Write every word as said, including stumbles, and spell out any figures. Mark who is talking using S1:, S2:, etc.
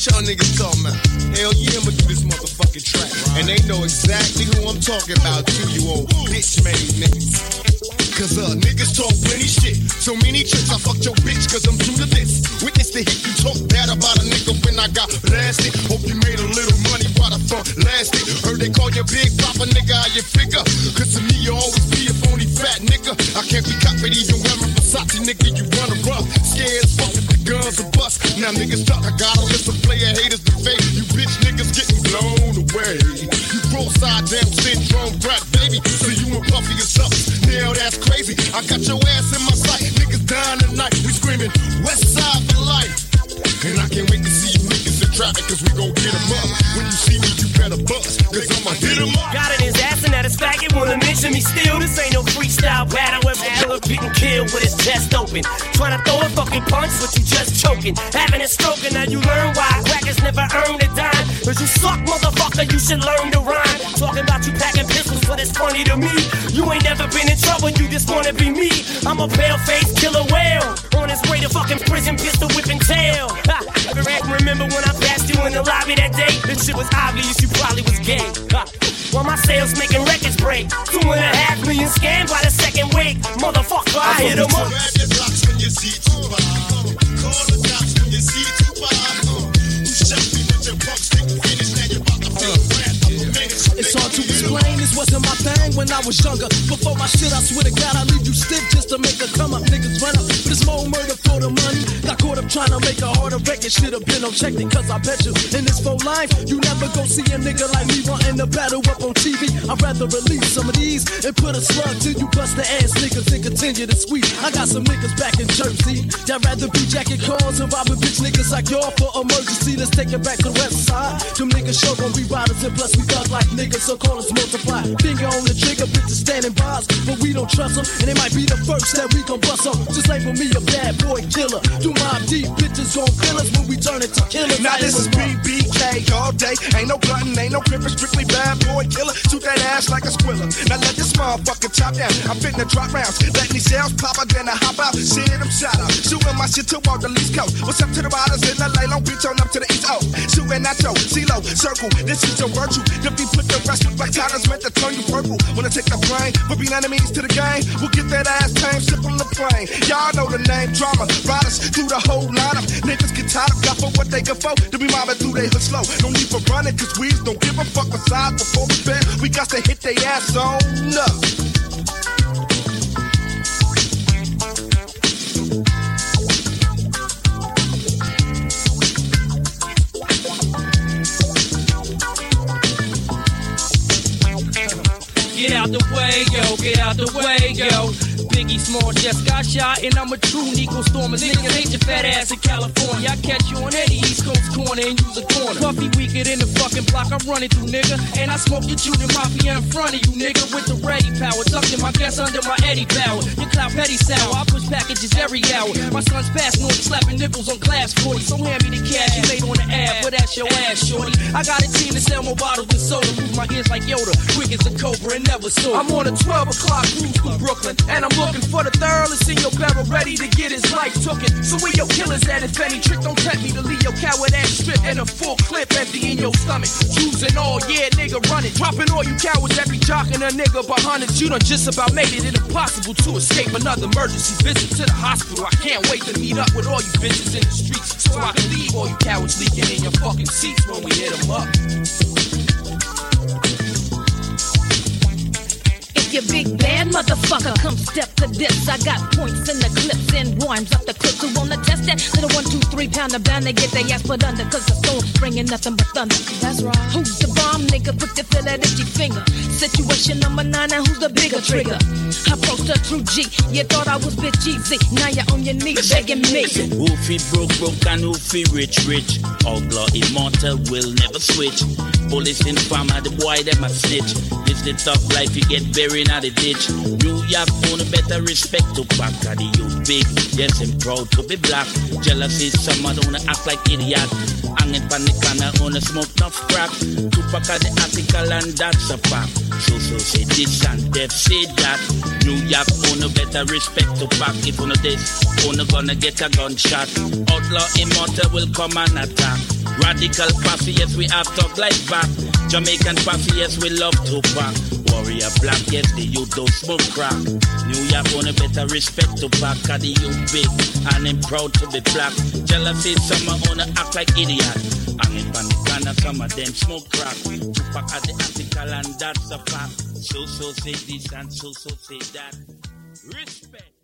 S1: y'all niggas talking about? Hell yeah, I'ma do this motherfucking track. And they know exactly who I'm talking about too, you old bitch-made niggas. Cause uh, niggas talk plenty shit. So many tricks, I fucked your bitch cause I'm true to this. Witness the hit, you talk bad about a nigga when I got blasted. Hope you made a little money while the fun lasted. Heard they call you big papa nigga, how you figure? Cause to me you always be a phony fat nigga. I can't be copied even wearing Versace, nigga, you run a rough. Scared as fuck with the guns and bust. Now niggas talk, I got a list of player haters to fake. You bitch niggas getting blown away. You cross-side down syndrome brat, baby. So you and Puffy or something. Now that's crazy. I got your ass in my sight. Niggas dying tonight. We screaming West Side for life. And I can't wait to see you niggas in traffic, cause we gon' get them up. When you see me, you better bust, cause I'ma hit them up.
S2: Got it in his ass and that is faggot. Wanna mention me still? This ain't no freestyle battle where Adler getting killed with his chest open. Trying to throw a fucking punch, but you just choking. Having a stroke, and now you learn why crackers never earned a dime. Cause you suck, motherfucker, you should learn to rhyme. Talking about you packing pistols, but it's funny to me. You ain't never been in trouble, you just wanna be me. I'm a pale-faced killer whale, on his way to fucking prison, pistol whipping tail. Ha, remember when I passed you in the lobby that day? This shit was obvious, you probably was gay. Ha, while my sales making records break. Two and a half million scanned by the second week. Motherfucker, I, I hit him up.
S1: Grab your blocks when you see Tupac. Call the cops when you see Tupac. Who shot me with your pump stick? Finish, now you're about to feel bad.
S3: It's hard to explain, this wasn't my thing when I was younger. Before my shit, I swear to God, I leave you stiff just to make a come up. Niggas run up, but it's more murder for the money. Got caught up trying to make a harder record. Should've been on check it, cause I bet you in this full life, you never go see a nigga like me wanting to battle up on T V. I'd rather release some of these and put a slug till you bust the ass niggas and continue to squeeze. I got some niggas back in Jersey that'd rather be jacking cars and robbing bitch niggas like y'all for emergency. Let's take it back to the west side. Them niggas sure gon' be riders and plus we thug like niggas, so call us multiply. Finger on the trigger, bitches standing by us, but we don't trust them, and they might be the first that we gon' bust them. Just label me a bad boy killer. Do my deep bitches gon' kill us when we turn into killers.
S4: Now this is B B K all day. Ain't no glutton, ain't no cripper, strictly bad boy killer. Shoot that ass like a squiller. Now let this motherfucker chop down. I'm fitting to drop rounds. Let these shells pop out, then I hop out. Shit, I'm shot out. Shooting my shit toward the East Coast. What's up to the riders in L A, Long Beach, on up to the East O. Shooting at your C-Lo, circle. This is your virtue. If we put the rest with like Tyler's meant to turn you purple. Wanna take the blame for being enemies to the game? We'll get that ass tame, sip on the plane. Y'all know the name, drama. Riders through the whole lineup. Niggas get tired of got for what they can for. To be mobbing through they hood slow. No need for running, cause we don't give a fuck besides before we bend. We got to hit they ass on up.
S5: Get out the way, yo, get out the way, yo. Biggie Small just got shot, and I'm a true Nico Stormer. Niggas hate your fat ass in California. I catch you on any East Coast corner and use a corner. Puffy weaker than the fucking block I'm running through, nigga. And I smoke your Junior Mafia in front of you, nigga, with the ready power. Tucked in my gas under my Eddie Bauer. Your clout petty sour, I push packages every hour. My son's passing on slapping nipples on glass forty. So hand me the cash you made on the ad, but that's your ass, shorty. I got a team to sell more bottles than soda. Move my ears like Yoda, quick as a cobra and never saw. I'm on a twelve o'clock cruise through Brooklyn, and I'm looking for the thoroughless in your barrel, ready to get his life tooken. So where your killers at, if any trick, don't tempt me to leave your coward ass strip and a full clip empty in your stomach. Choosing all, yeah, nigga, run it. Dropping all you cowards, every jock and a nigga by hundreds. You done just about made it impossible to escape another emergency visit to the hospital. I can't wait to meet up with all you bitches in the streets, so I can leave all you cowards leaking in your fucking seats when we hit them up.
S6: You big bad motherfucker, come step to this. I got points in the clips and rhymes up the clips. Who wanna test that? Little one, two, three pounder bound to get their ass put under. Cause the soul bringing nothing but thunder. That's right. Who's the bomb nigga? Quick to feel that itchy finger. Situation number nine, and who's the bigger trigger? I approached a true G. You thought I was bitch easy. Now you're on your knees begging me.
S7: Who fi broke, broke, and who fi rich, rich. Outlaw immortal will never switch. Police informer, the boy them a snitch. This the tough life, you get buried in the ditch. New York own a better respect to back of the youth big. Yes, I'm proud to be black. Jealousy, someone wanna act like idiot. Hanging pan the corner, wanna smoke tough crack. Tupac of the article and that's a fact. So so say this and Def say that. New York own a better respect to back. If you know this, own gonna get a gunshot. Outlaw immortal will come and attack. Radical posse, yes, we have talk like that. Jamaican posse, yes, we love to pack. Warrior black, yes, the youth don't smoke crack. New York on a better respect to back. Cause the youth big and I'm proud to be black. Jealousy, some wanna act like idiot. And in the corner, some of them smoke crack. Tupac at the article and that's a fact. So, so say this and so, so say that. Respect.